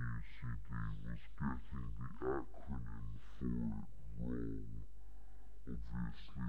was getting the acronym for it wrong. Obviously,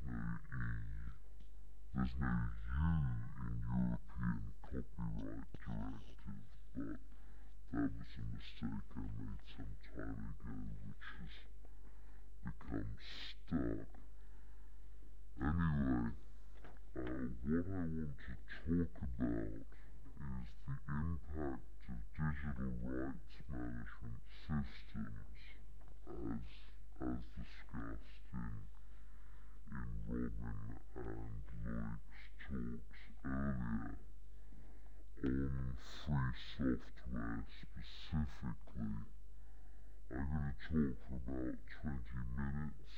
there's no U in European Copyright Directive, but that was a mistake I made some time ago, which has become stuck. Anyway, what I want to talk about is the impact of digital rights management systems, as discussed in Robin and Loic's talks earlier, on free software specifically. I'm going to talk for about 20 minutes.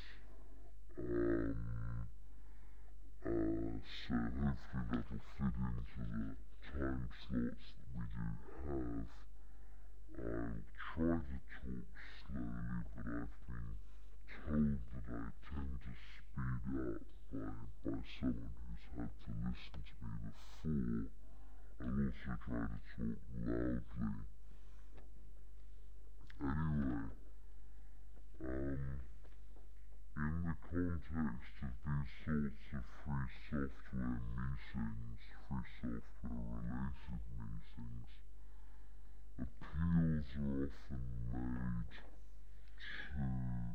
So hopefully that'll fit into the time slots that we do have. I'll try to talk slowly, but I've been told that I tend to speed up by someone who's had to listen to me before. I'll also try to talk loudly. Anyway, in the context of these sorts of free software meetings, free software related meetings, appeals are often made to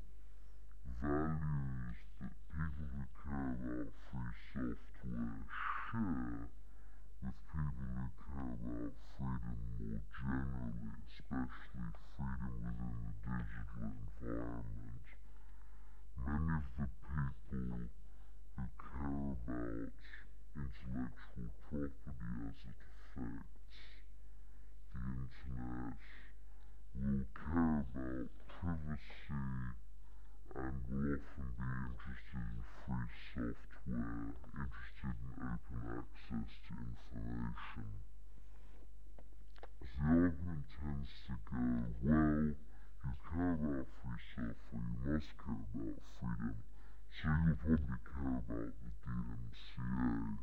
values that people who care about free software share with people who care about freedom more generally, especially freedom within the digital environment. Many of the people who care about intellectual property as it affects the internet will care about privacy and will often be interested in free software, interested in open access to information. The argument tends to go, well, you care about free software, you must care about freedom, so you'll probably care about the DMCA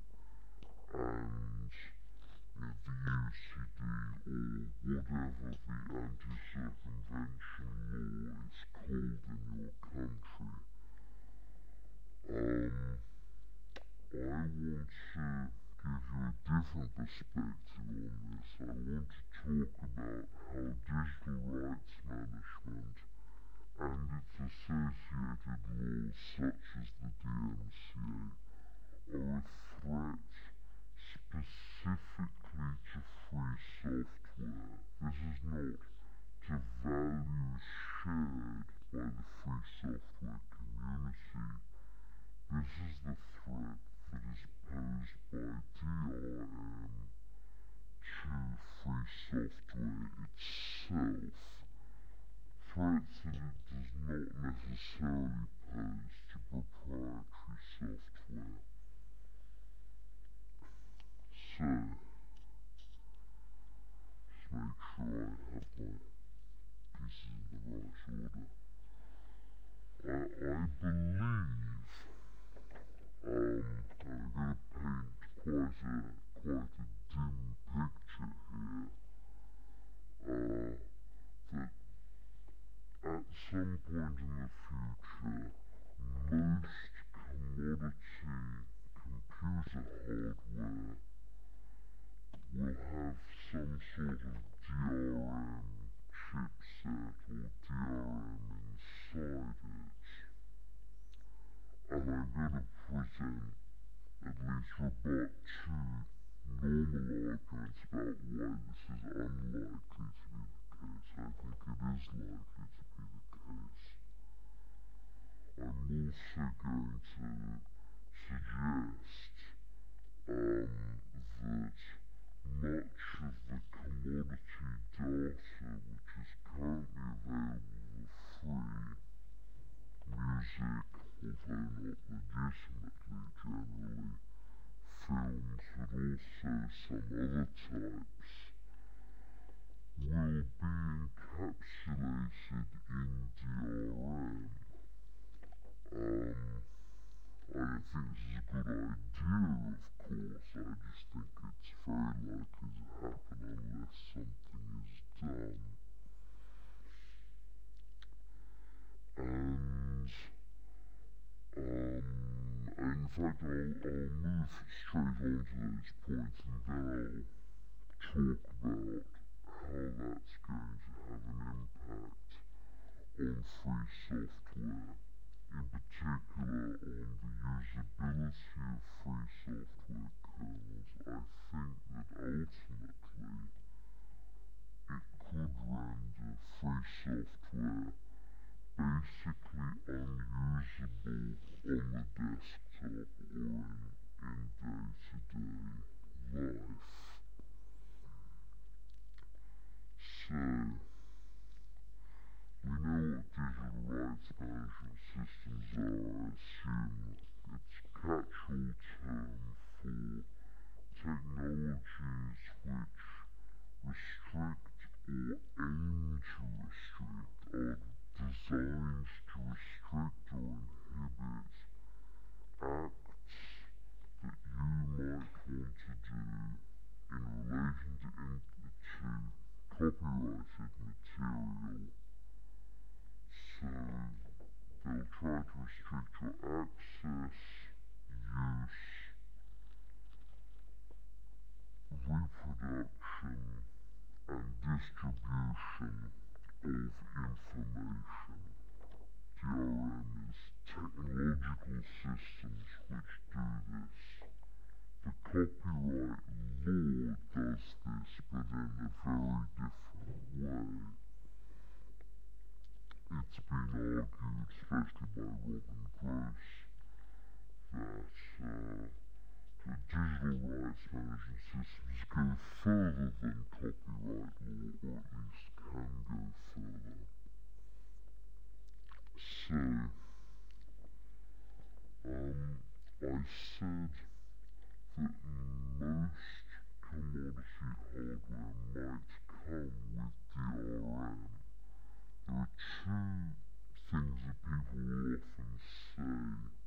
and the UCD or whatever the anti-circumvention law is called in your country. I want to give you a different perspective on this. I want to talk about how digital rights management and its associated laws such as the DMCA are a threat specifically to free software. This is not to values shared by the free software community. This is the threat that is posed by DRM to free software itself. Threats that it does not necessarily pose to proprietary software. So, just make sure I have my pieces in the right order. I believe, I'm going to paint quite a dim picture here, that at some point in the future, most commodity computer hardware will have some sort of DRM chipset or DRM inside it. And I'm going to present, at least rebut two normal arguments about why this is unlikely to be the case. I think it is likely to be the case. I'm also going to suggest that much of the commodity data which is currently available for free, music, although not legitimately generally, films and also some other types, will be encapsulated in DRM. I don't think this is a good idea, I'll move straight on to those points and then I'll talk about how that's going to have an impact on free software, in particular on the usability of free software kernels. I think that ultimately it could render free software basically unusable on the desktop or in day-to-day life. So, we know what digital rights management systems are. I assume it's a catch-all term for technologies which restrict or aim to restrict, are designed to restrict or inhibit acts that you might want to do in relation to copyrighted material. So they'll try to restrict your access, use, reproduction, and distribution of information. DRM is technological systems which do this. The copyright law does this, but in a very different way. It's been argued, especially by Robin Gross, that the digital rights management systems go further than copyright law, or at least can go further. So, I said that most commodity hardware might come with DRM. There are two things that people will often say.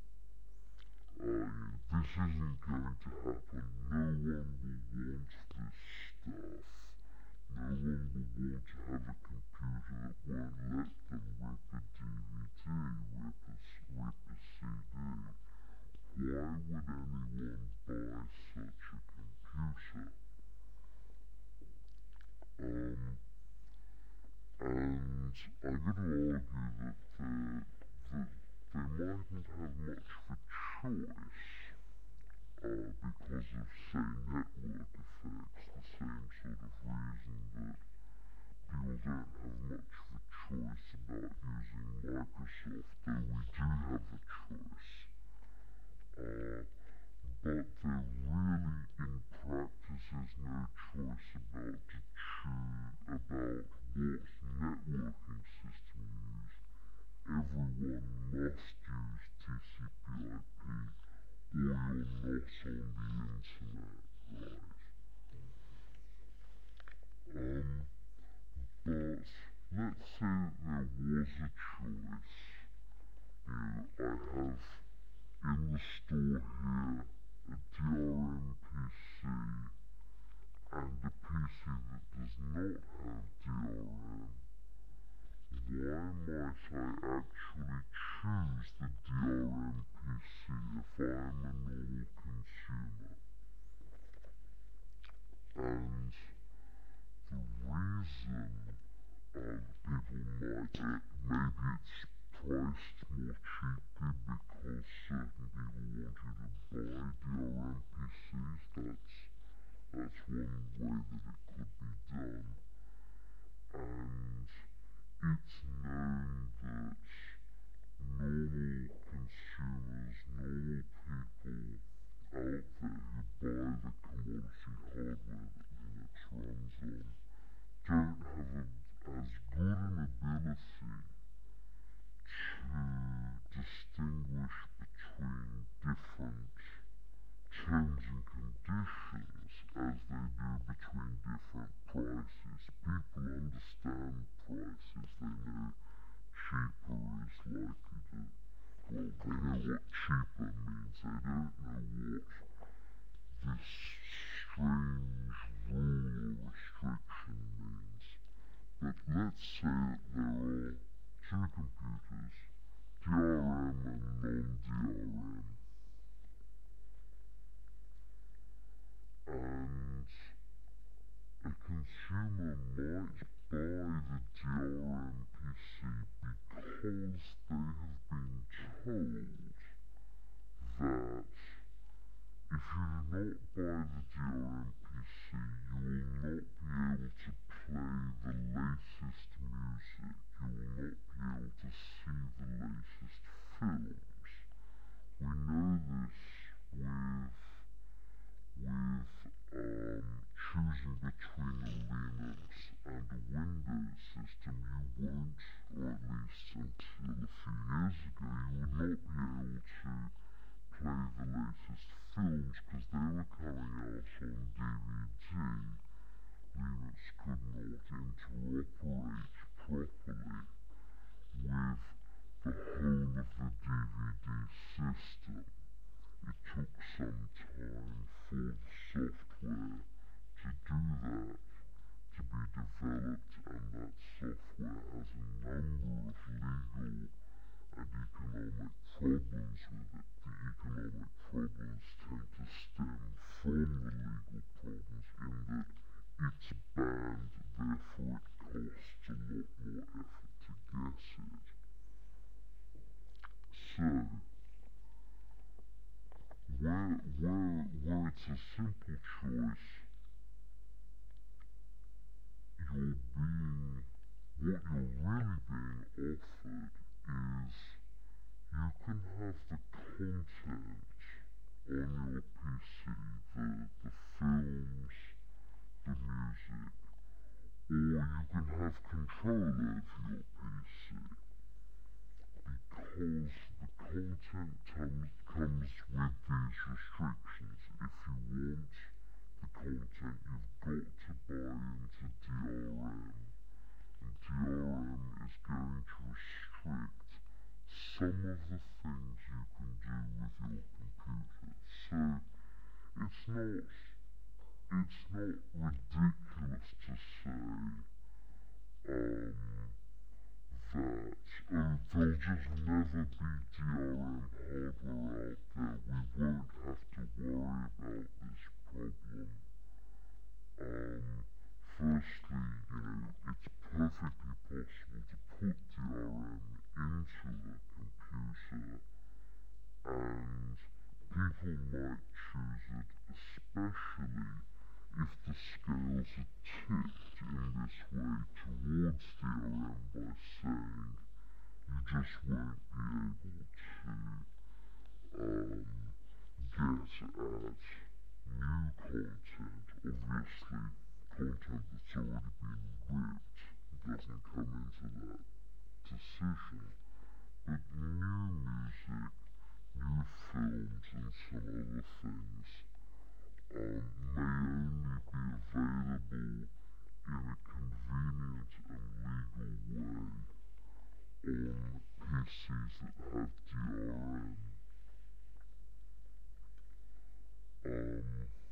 This isn't going to happen. No one will want this stuff. No one will want to have a computer that won't let them rip a DVD, rip a CD. Why would anyone buy such a computer? And I'm going to argue that they mightn't have much of a choice because of, say, network effects, the same sort of reason that people don't have much of a choice about using Microsoft, though we do have a choice. But there really, in practice, is no choice about what networking system you use. Everyone must use TCP/IP, or you're not on the internet, right? But let's say there was a choice. I have in the store here a DRM PC and a PC that does not have DRM. Why might I actually choose the DRM PC if I am a normal consumer? And the reason people might, maybe it's priced more cheaply because certain people wanted to buy DRM PCs. That's one way that it could be done. And it's known that normal consumers, normal people out there who buy the commodity hardware that Linux runs on don't have as good an ability to distinguish between different terms and conditions as they do between different prices. People understand prices. They know cheaper is likely to, well, they know what cheaper means. They don't know what this strange rule or restriction means. But let's say that there are two computers, DRM and non-DRM. because they have been told that if you do not buy the DRM PC, you will not be able to play the latest music, you will not be able to see the latest films. We know this choosing between a Linux and a Windows system. You won't, or at least until a few years ago, you would not be able to play the latest films because they were coming out on DVD. Linux could not interoperate properly with the whole of the DVD system. It took some time for the software to do that, to be developed, and that software has a number of legal and economic problems with it. The economic problems tend to stem from the legal problems in that it's banned, therefore it costs a lot more effort to get it. So, where it's a simple choice, what you're really being offered is you can have the content on your PC, the films, the music, or you can have control over your PC because the content comes with these restrictions. If you want the content, you've got to buy into DRM, and DRM is going to restrict some of the things you can do with your computer. So it's not ridiculous to say that there'll just never be DRM hardware out there. We won't have to worry about this problem. Firstly, it's perfectly possible to put DRM into the computer, and people might choose it, especially if the scales are tipped in this way towards DRM by saying you just won't be able to get at new content. Obviously, content that's already been ripped doesn't come into that decision, but new music, new films, and some other things may only be available in a convenient and legal way on PCs that have DRM. There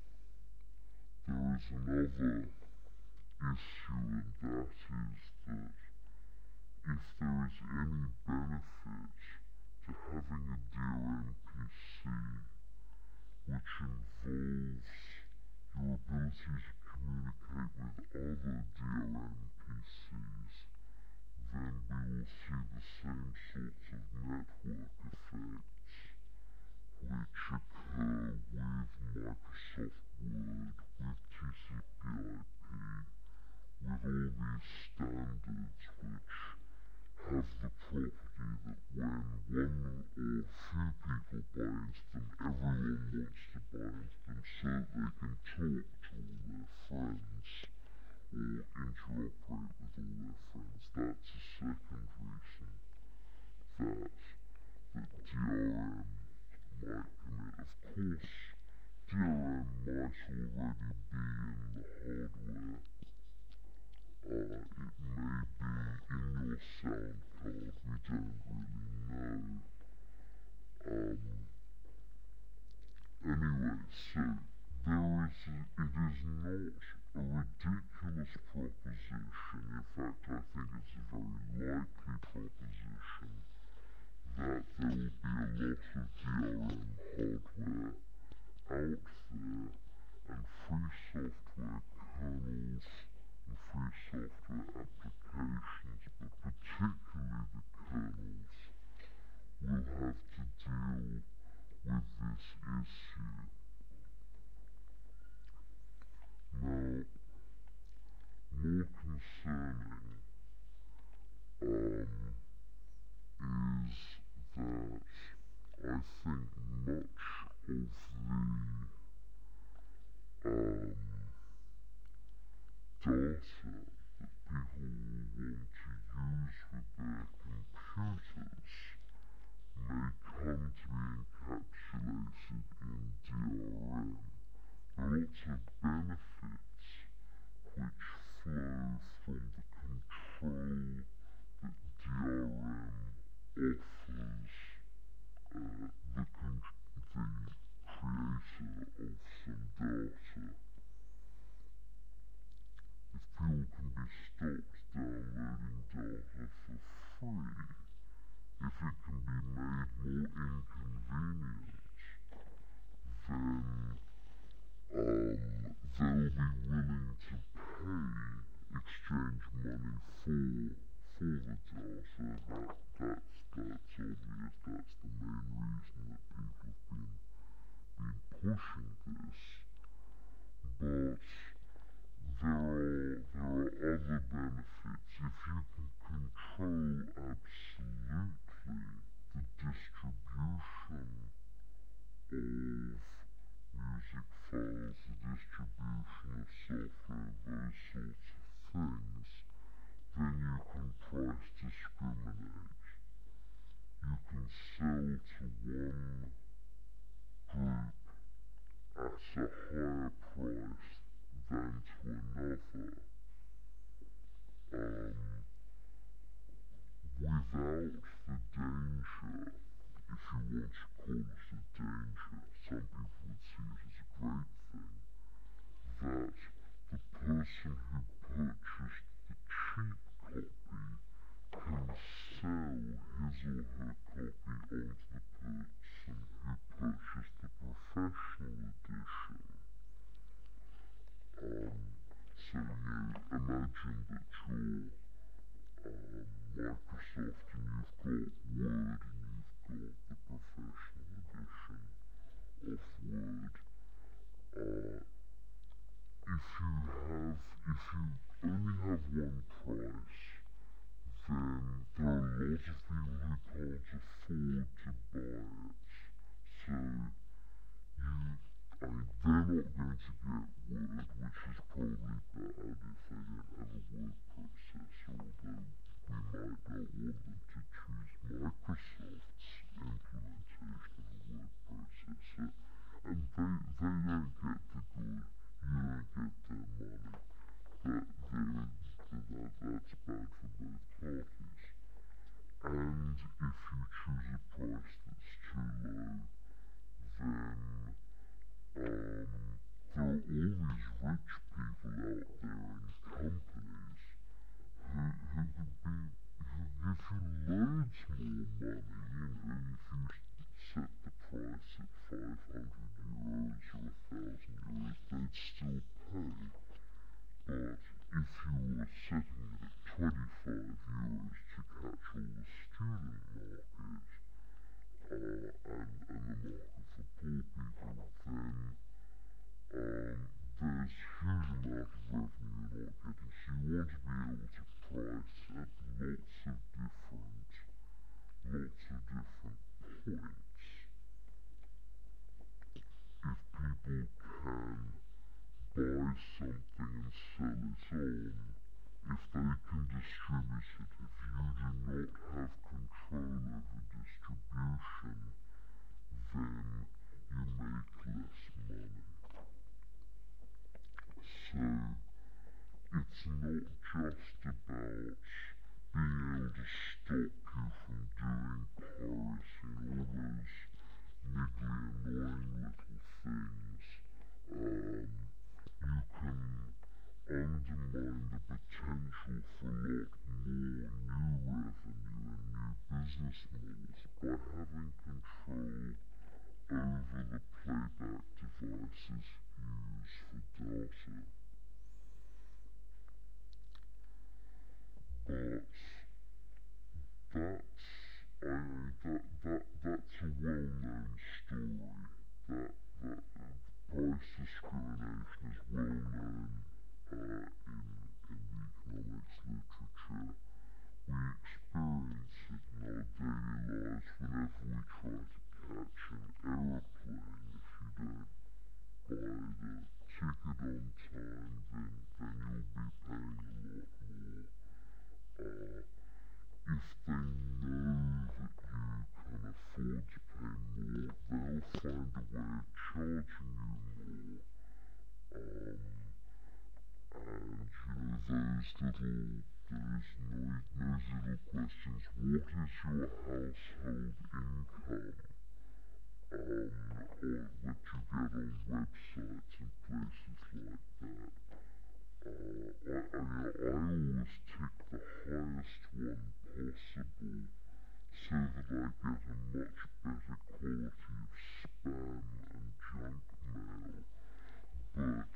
is another issue, and that is that if there is any benefit to having a DRM PC, which involves your ability to communicate with other DRM PCs, then we will see the same sorts of network effects which occur with Microsoft Word, with TCP/IP, with all these standards which have the property that when one or few people buy into them, everyone wants to buy into them so that they can talk to all their friends or interoperate with all their friends. That's a second reason that DRM might permit. Of course, DRM might already be in the hardware. It may be in your sound card, we don't really know. Anyway, so it is not a ridiculous proposition. In fact, I think it's a very likely proposition that there will be a lot of DRM hardware out there, and free software kernels and free software applications, but particularly the kernel of people who can't afford to buy it. So they're not going to get Word, which is probably bad if they don't have a word processor, although we might not want them to choose Microsoft's implementation of a word processor. And they don't get the good, you don't get their money. That's bad for both parties. And if you choose a price that's too low, then there are all these rich people out there in companies who could give you loads more money, if you set the price at €500 or €1,000, they'd still pay. But if you were setting it at €25 to catch all the student market, and the market for poor people, then there's huge amount of revenue you're not getting. So you want to be able to price at lots of different points. If people can buy something and sell it on, if they can distribute it, if you do not have control over distribution, then you make less money. So it's not just about being able to stop you from doing piracy and all those niggly annoying little things. You can undermine the potential for a lot more new revenue and new business models by having control over the playback devices used for data. But that's a well-known story. That price discrimination is well known in the economics literature. We experience it in our daily lives whenever we try to catch an aeroplane. If you don't buy the ticket on time, then you'll be paying a lot more. If they know that you can afford to pay more, they'll find a way of charging you more. And those little questions. What is your household income? Or what you get on websites and places like that. I always tick the highest one possible so that I get a much better quality of spam and junk mail. But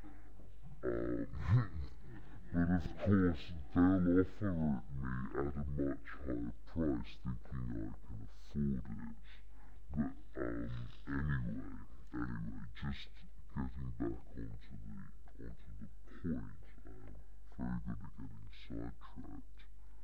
of course they'll offer it me at a much higher price thinking I can afford it. But anyway, just getting back onto the point, very good at getting sidetracked.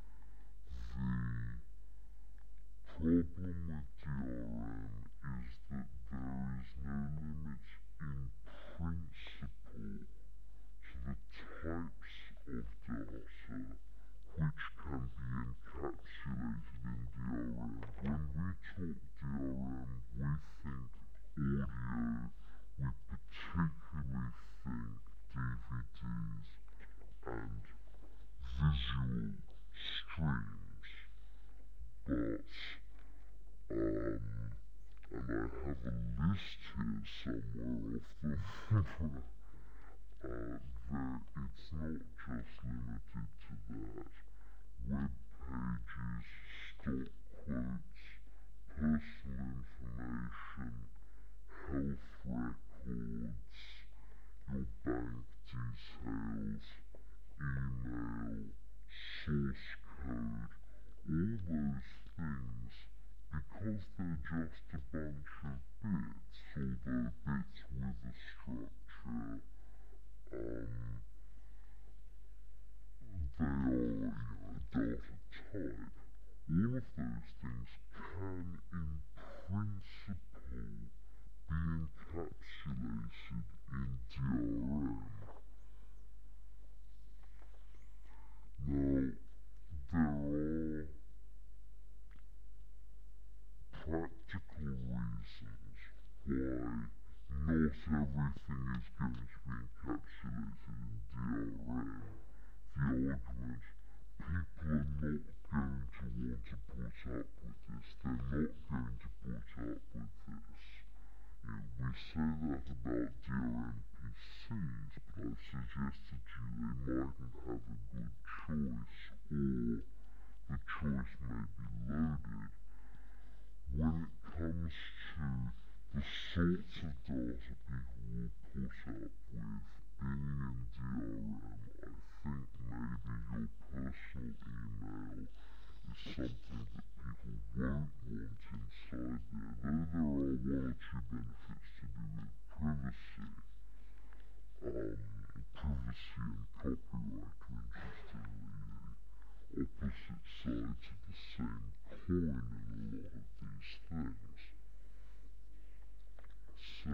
The problem with DRM is that there is no limit in principle to the types of data which can be encapsulated in DRM. When we talk DRM, we think audio, we particularly think DVDs and visual streams. But and I have a list here somewhere of them that it's not just limited to that. Web pages, stock quotes, personal information, health records, your bank details, email, source code, all those things, because they're just a bunch of bits, although bits with a structure, they are data type. All is something that people won't want inside there. Though there are one or two benefits to do with privacy, privacy and copyright are interestingly opposite sides of the same coin in a lot of these things. So,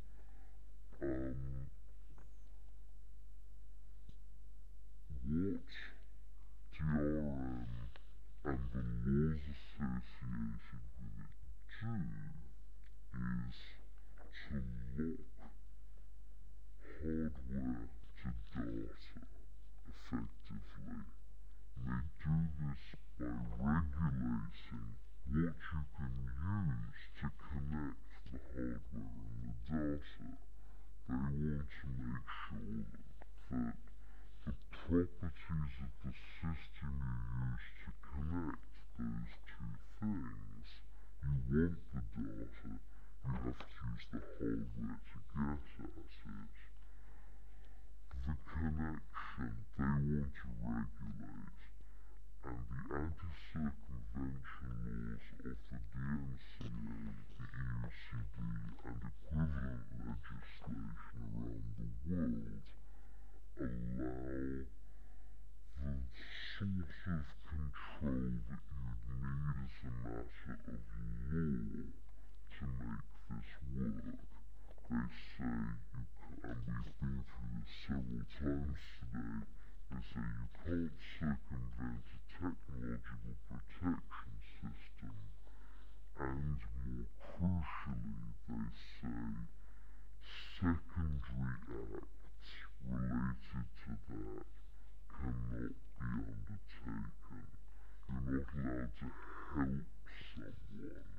what DRM and the laws associated with it do is to lock hardware to data effectively. They do this by regulating what you can use to connect the hardware and the data. They want to make sure that the properties of the system you use to connect those two things, you want the data, you have to use the hardware to get at it. The connection they want to regulate, and the anti-circumvention laws of the DMCA, the EUCD, and equivalent legislation around the world allow the sort of control that you'd need as a matter of law to make this work. They say and we've been through this several times today, they say you can't circumvent a technological protection system, and more crucially, they say secondary acts related to that cannot be undertaken. You're not allowed to help someone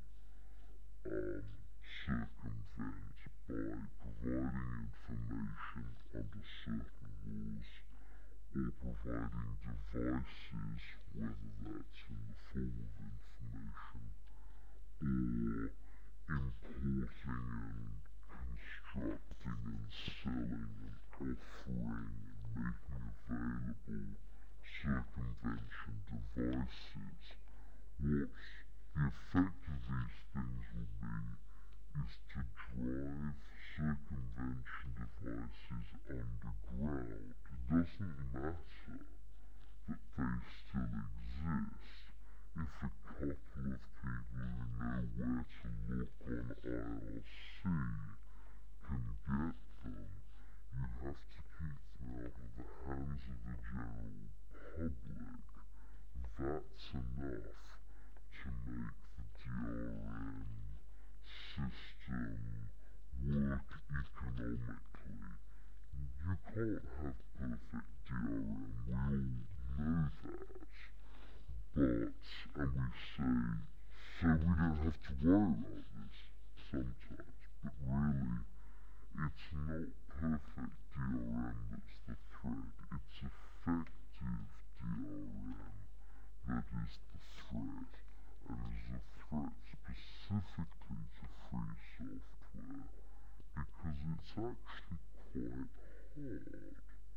circumvent by providing information under certain laws or providing devices, whether that's in the form of information or importing and constructing and selling and offering and making available circumvention devices. What the effect of these things will be is to drive circumvention devices underground. It doesn't matter that they still exist if a couple of people who know where to look on IRC can get them. You have to keep them out of the hands of the general public. That's enough to make the DRM system work economically. You can't have perfect DRM, we all know that. And we say, so we don't have to worry about this sometimes, but really, it's not perfect DRM that's the threat, it's effective DRM that is the threat, and is a threat specifically to free software, because it's actually quite hard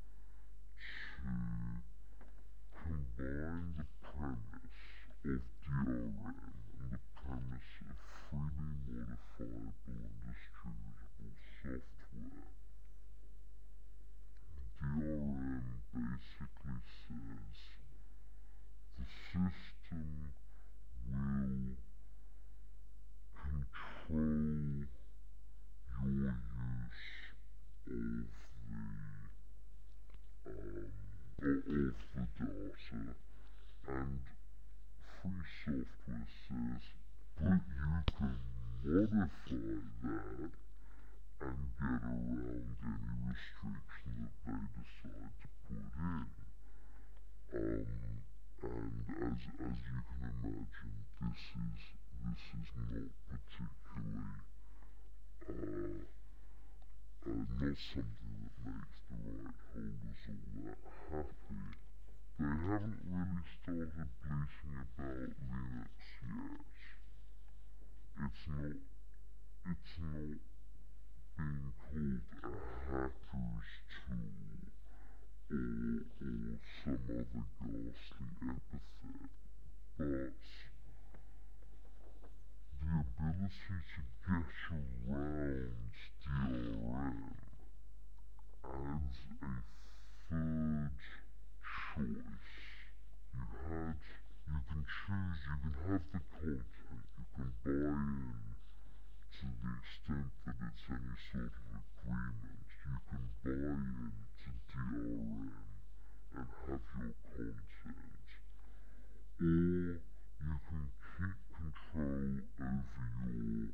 to combine the premise of DRM and the premise of freely modifiable and distributable software. DRM basically says the system will control your use of the data, and free software says, but you can modify that and get around any restriction that they decide to put in. And as you can imagine, this is not particularly not something that makes the right holders all that happy. They haven't really started bleating about Linux yet. It's not being called a hacker's tool or some other ghastly epithet, but to get around DRM as a third choice. You can choose, you can have the content, you can buy in to the extent that it's any sort of agreement. You can buy into DRM and have your content, or you can keep control over your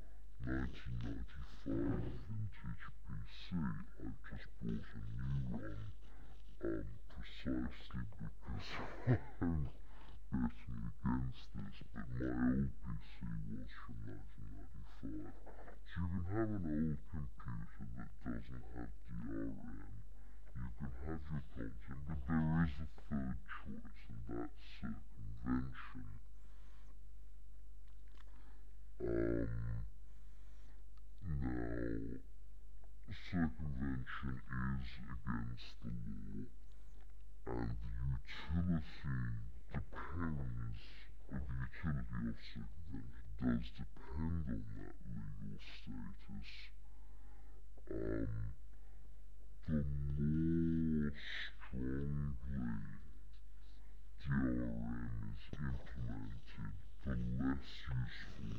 1995 vintage PC. I've just bought a new one, precisely because I'm betting against this, but my old PC was from 1995. So you can have an old computer that doesn't have DRM, you can have your content, but there is a third choice, and that's circumvention. Now, circumvention is against the law, and the utility depends, or the utility of circumvention does depend on that legal status. The more strongly DRM is implemented, the less useful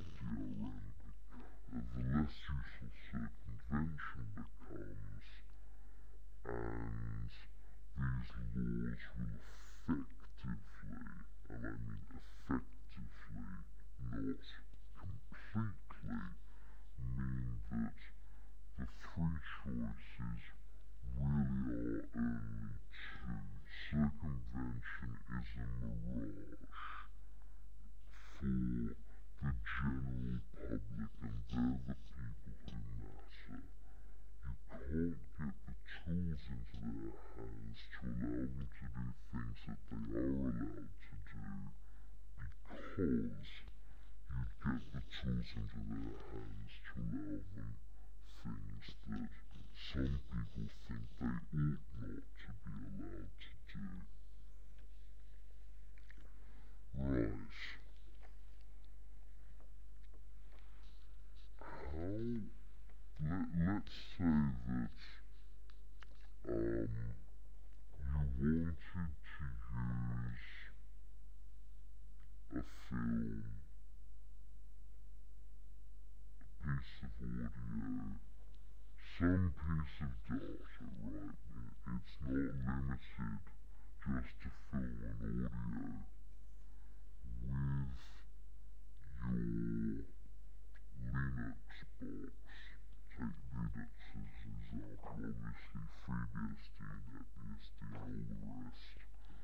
circumvention becomes, and these laws will effectively, and I mean effectively, not completely, mean that the three choices really are only two. Circumvention is a mirage for the general public, and they're the people who matter. You can't get the tools into their hands to allow them to do things that they are allowed to do, because you'd get the tools into their hands to allow them things that some people think they ought not to be allowed to do. Right. Let's say that you wanted to use a film, a piece of audio, some piece of data, right? It's not limited just to film and audio. With your Linux box, take Linux as an example, obviously FreeBSD, NetBSD and all the rest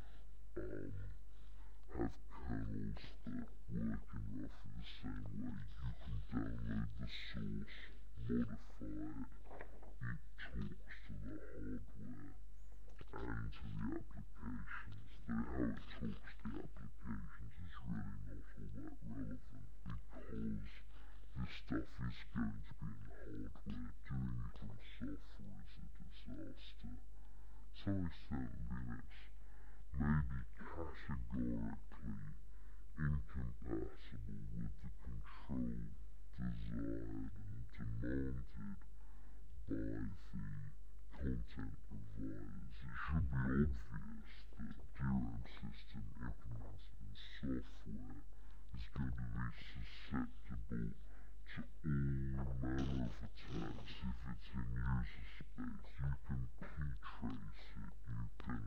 have kernels that work in roughly the same way. You can download the source, modify it, it talks to the hardware and to the applications. How it talks to the applications is really not all that relevant, because this stuff is going to be in hardware. Doing it in software is a disaster. To some extent, Linux may be categorically incompatible with the control desired and demanded by the content providers. It should be obvious that DRM system implemented in software is going to be susceptible to all manner of attacks. If it's in user space, you can p-trace it, you can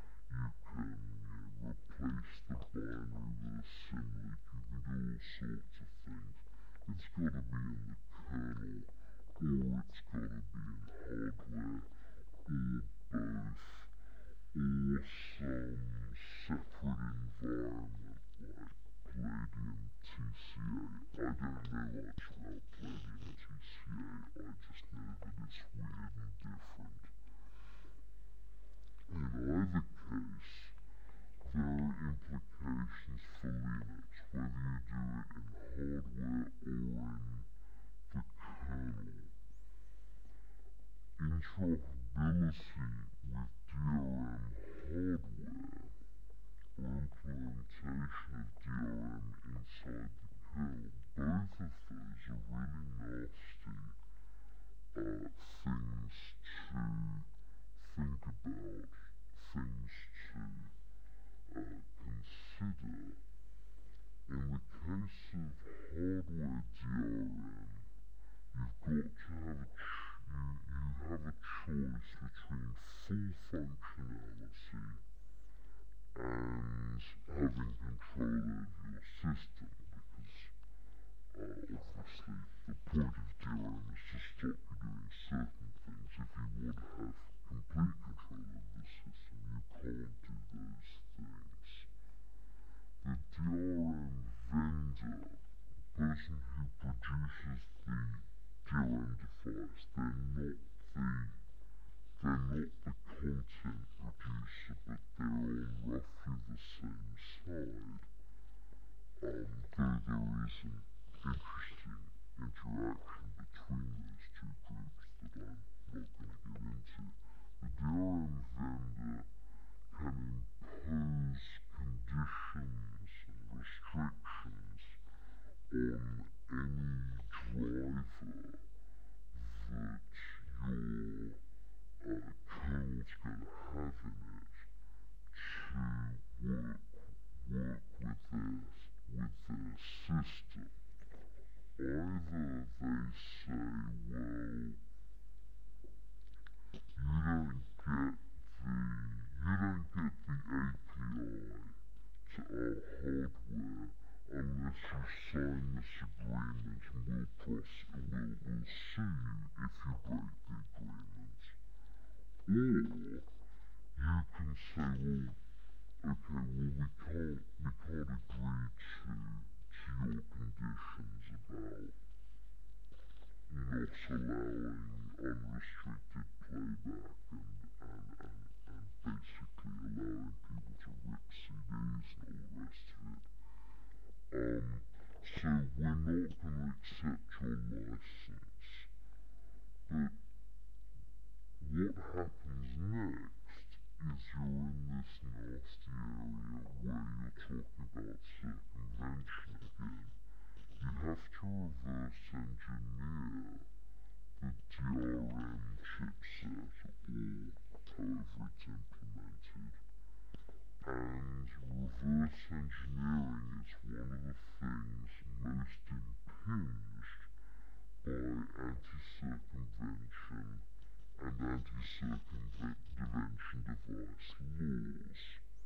replace the binary with a symlink, you can do all sorts of things. It's got to be in the kernel, or it's got to be in hardware, or both, or some separate environment like Palladium TCA. I don't know much about Palladium TCA, I just know that it's weird and different. In either case, there are implications for Linux, whether you do it in hardware or in the kernel. Interoperability with DRM hardware, or implementation of DRM inside the kernel, both of those there is an interesting interaction between those two groups that I'm not going to get into. The DRM vendor can impose conditions and restrictions on any driver that your kernel's going to have in it to work with their system. Either they say, well, you don't get the API to our hardware unless you sign this agreement, and we'll sue you if you break the agreement. Or you can say, well, okay, well, we can't agree to your conditions about not allowing unrestricted playback and basically allowing people to rip CDs and all the rest of it. So we're not going to accept your license. But what happens next is you're in this nasty area where you're talking about circumvention again. You have to reverse engineer the DRM chipset or however it's implemented. And reverse engineering is one of the things most impinged by anti-circumvention and anti-circumvention device laws.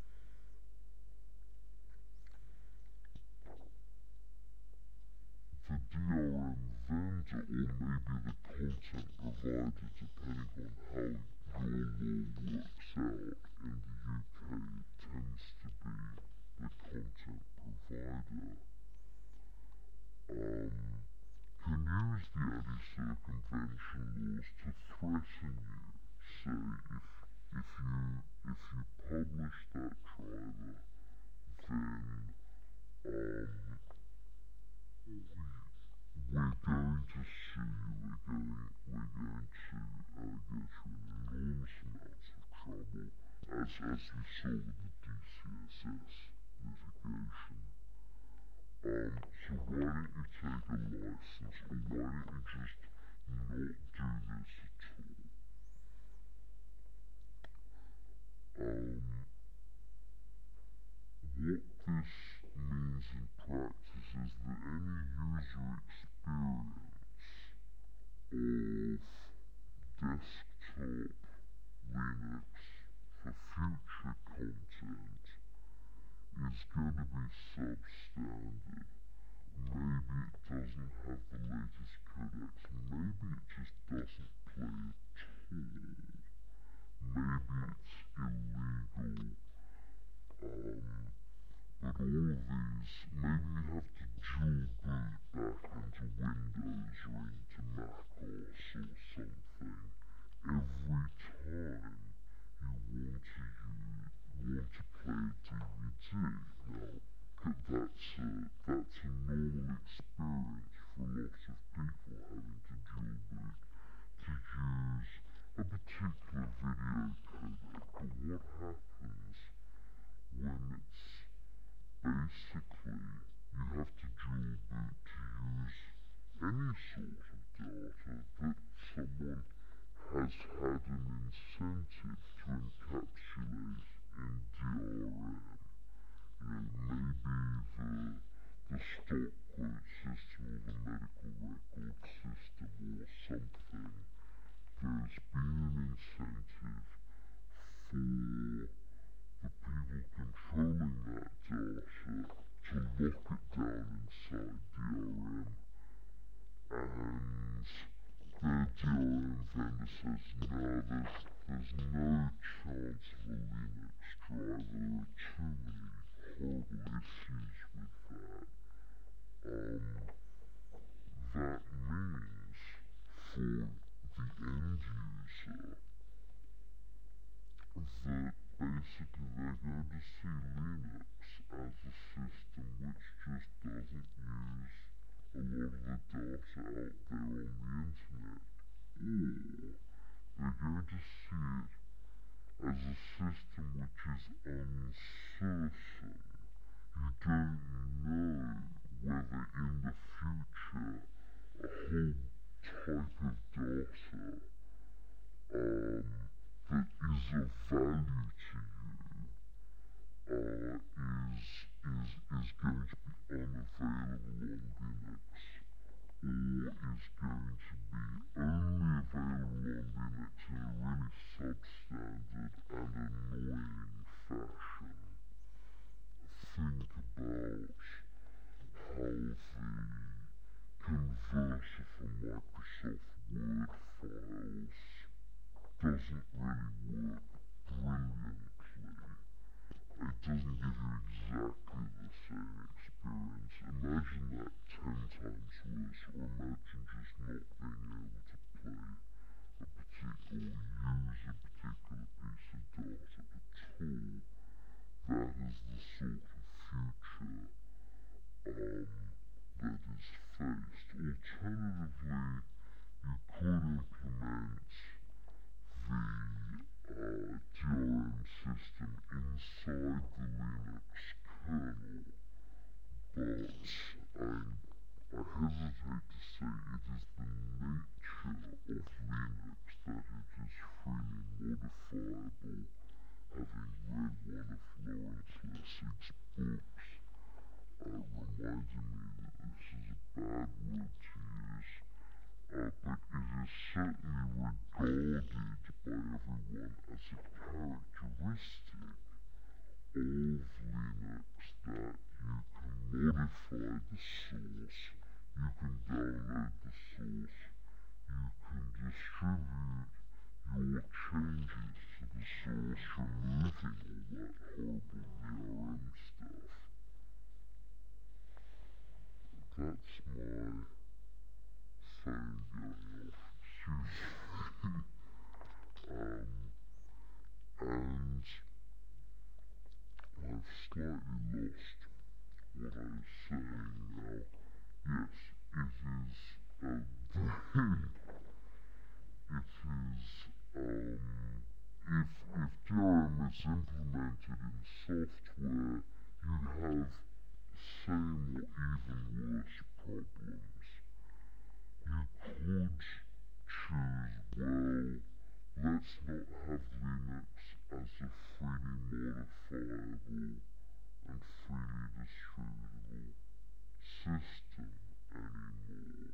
The DRM vendor, or maybe the content provider, depending on how your law works out in the UK, tends to be the content provider, can use the anti-circumvention laws to threaten you. Say, if you publish that driver, then we're going to sue you. We're going to get you in enormous amounts of trouble, as we saw with the DCSS litigation. So why don't you take a license, or why don't you just not do this at all? What this means in practice is that any user experience of desktop Linux for future content is going to be substandard. Maybe it doesn't have the latest codecs, maybe it just doesn't play at all, maybe it's illegal, but all of these, maybe you have to dual boot back into Windows or into Mac OS or something every time you want to play a DVD. Now, that's a normal experience for a lot of people, having to dual boot to use a particular video codec. But what happens when it's basically you have to dual boot to use any sort of data that someone has had an incentive to encapsulate in DRM? Maybe the stock quote system or the medical record system or something. There's been an incentive for the people controlling that data to lock it down inside DRM, and the DRM vendor says, no, there's no chance of a Linux driver. There are too many horrible issues with that. That means for the end user that basically they're going to see Linux as a system which just doesn't that is faced. Alternatively, you could implement the DRM system inside the Linux kernel, but I hesitate to say it is the nature of Linux that it is freely modifiable. Having read one of Lawrence Lessig's books, reminding me that this is a bad word to use, but it is certainly regarded by everyone as a characteristic of Linux that you can modify the source, you can download the source, you can distribute your changes to the source, removing all that horrible DRM stuff. That's my phone going off, excuse me. And I've slightly lost what I was saying now. Yes, it is if DRM is implemented in software, you have same or even worse problems. You could choose, well, let's not have Linux as a freely modifiable and freely distributable system anymore.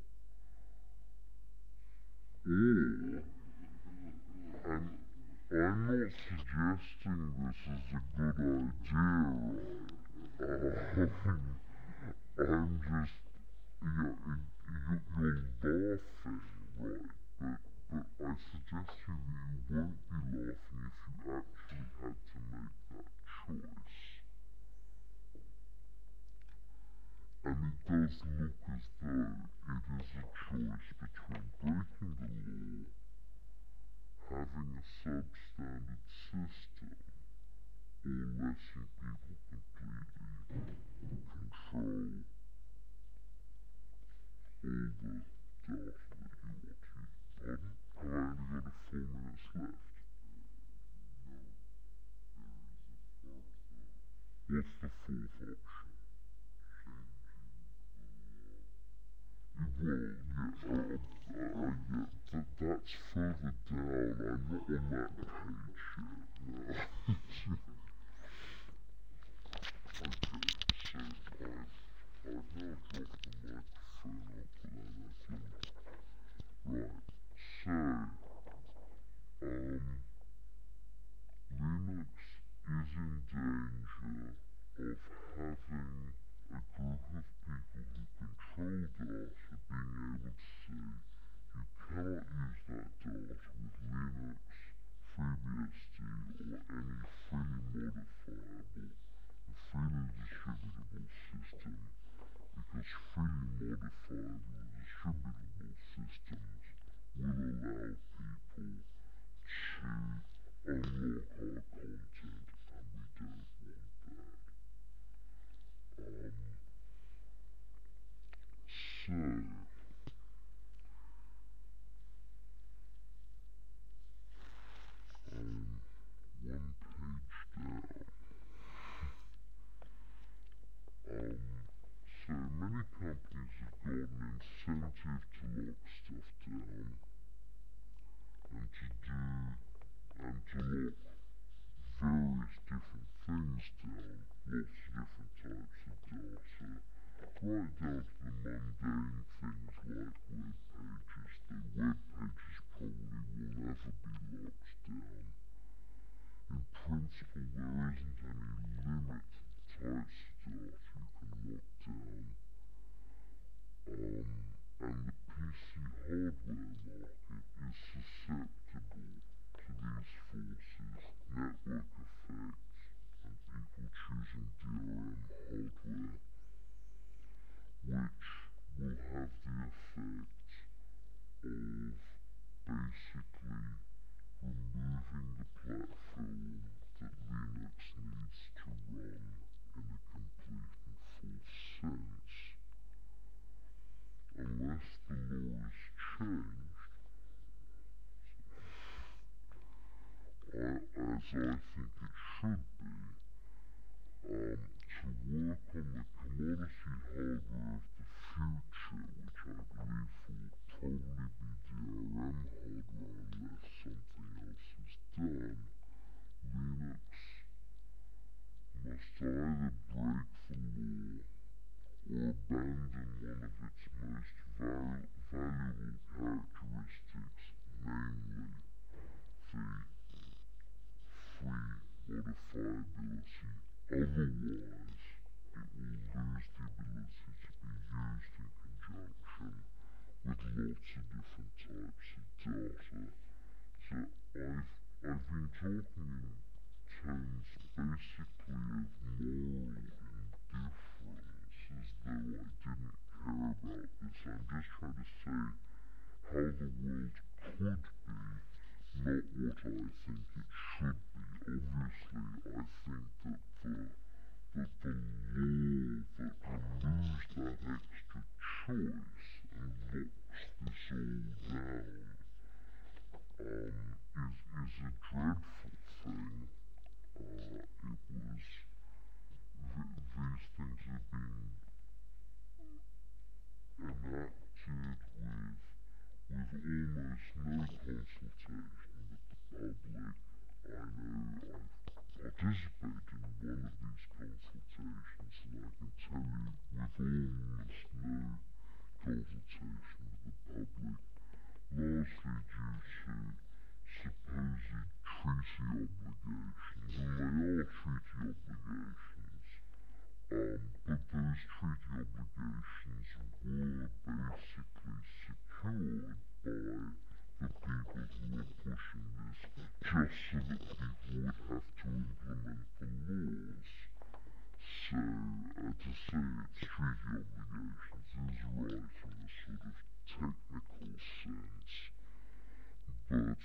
And I'm not suggesting this is a good idea, right? I'm just, you're laughing, right? But I suggest to you that you won't be laughing if you actually had to make that choice. And it does look as though it is a choice between breaking the law, having a substandard system, or letting people completely control all the data that you want to. Pardon? Have I only got 4 minutes left? What's the fourth option? Well, that's further down. I'm not on that page yet. No. Okay, so I've now dropped the microphone after that, I think. Right, so, Linux is in danger of having a group of people who control data being able to say, you cannot use that data with Linux, FreeBSD, or any freely modifiable and freely distributable system, because freely modifiable and distributable systems will allow people to unlock our content, and we don't want that. So, one page down. So many companies have got an incentive to lock stuff down and to lock various different things down, lots of different types of data, right down to the mundane things like web pages. The web pages probably will never be locked down. In principle, there isn't any limit to the types of data you can lock down. And the PC hardware market is susceptible to these forces, network effects, and people choosing DRM hardware, which will have I think it should be, to work on the commodity hardware of the future, which I believe will probably be DRM hardware unless something else is done. Linux must either break the law or abandon one of its most valuable characteristics, namely the free modifiability. Otherwise, it will lose the ability to be used in conjunction with lots of different types of data. So I've been talking in terms basically of moral indifference, as though I didn't care about this. I'm just trying to say how the world could be, not what I think it should be. Obviously, I think that the law that removes that extra choice and locks this all down is a dreadful thing. These things have been enacted with almost no consultation with the public. I know I've participated in one of these consultations, and I can tell you with almost no consultation with the public, largely due to supposed treaty obligations, and they are treaty obligations, but those treaty obligations were basically secured by the people who were pushing this, just so that people would have to implement the laws. So, to say it's treaty obligations is right in a sort of technical sense, but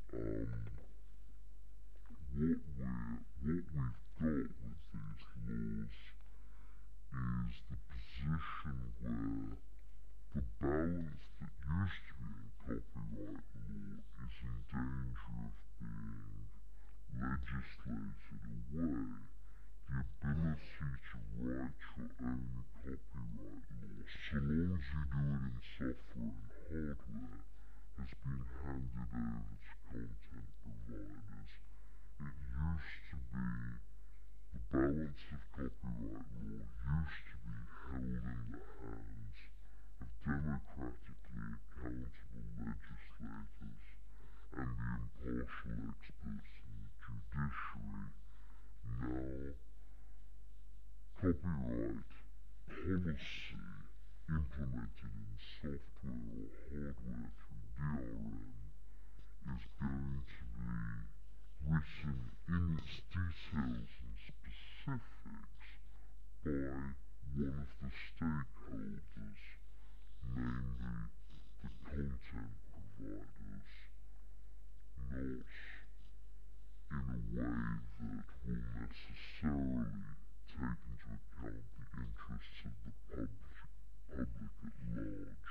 what we've got with these laws is the position where the balance that used to be in copyright law is in danger of being legislated away. The ability to write your own copyright law, so long as you do it in software and hardware, has been handed over to content providers. It used to be the balance of copyright law used to be held in the hands of democratically accountable legislators and the impartial experts in the judiciary. Now, copyright policy implemented in software or hardware through DRM is going to be written in its details and specifics by one of the stakeholders, namely the content providers, not in a way that will necessarily take into account the interests of the public at large.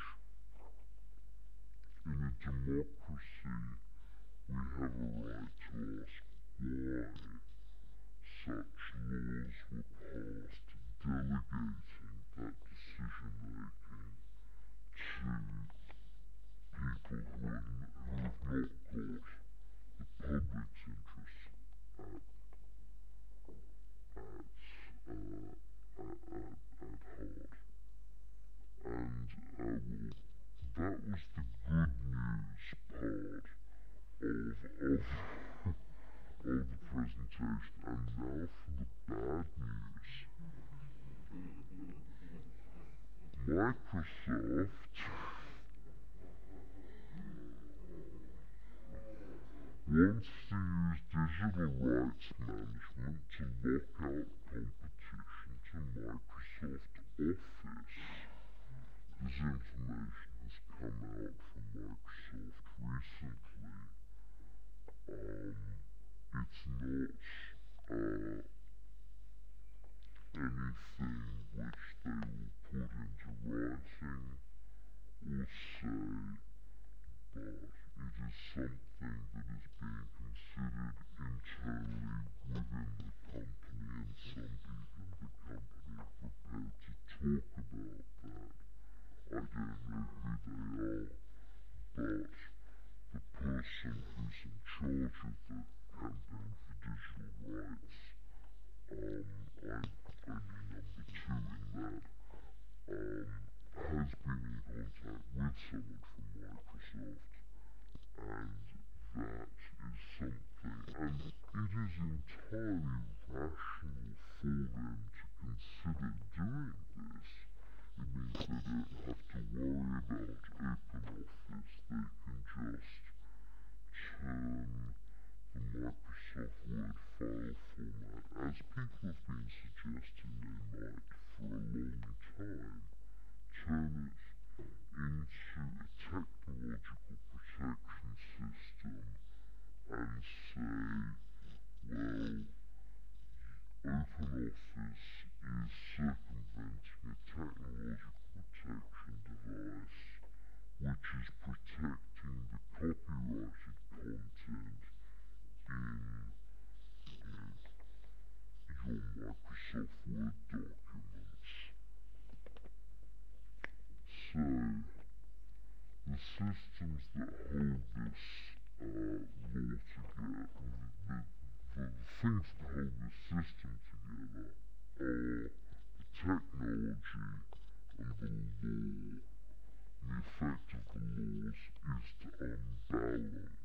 In a democracy, we have a right to ask why such laws were passed, delegating that decision making to people who have not got the public's interests at heart. And that was the good news part of the presentation. And now for the bad news. Microsoft wants to use digital rights management to lock out competition to Microsoft Office. This information has come out from Microsoft recently. It's not anything which they will put into writing or say, but it is something that is being considered internally systems that hold this law together, the things that hold the system together are the technology and the law. The effect of the laws is to unbalance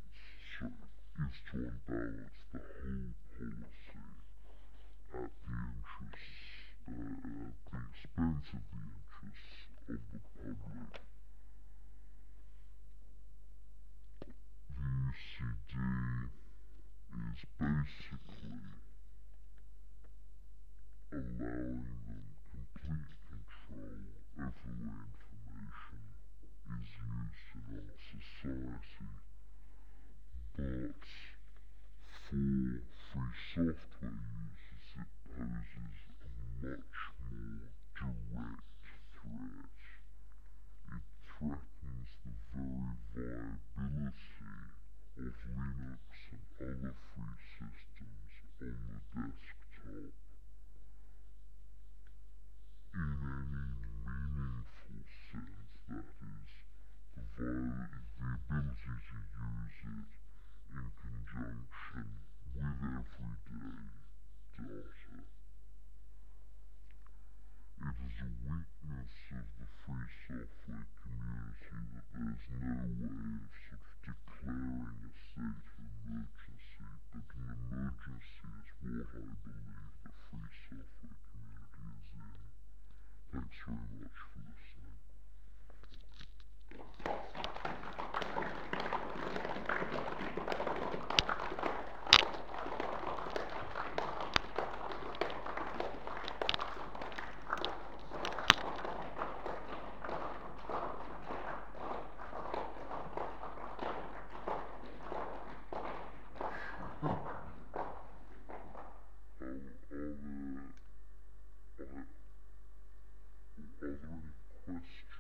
the whole policy at the expense of the interests of the public. The UCD is basically allowing them complete control over the way information is used in our society, but for free software users it poses a much more direct threat. It threatens the very viability of Linux and other free systems on the desktop in any meaningful sense, that is, the ability to use it in conjunction with everyday data. It is a weakness of the free software community that there's no way of sort of declaring a state of emergency, but an emergency is what I believe the free software community is in. Thanks very much for listening. Are there any questions?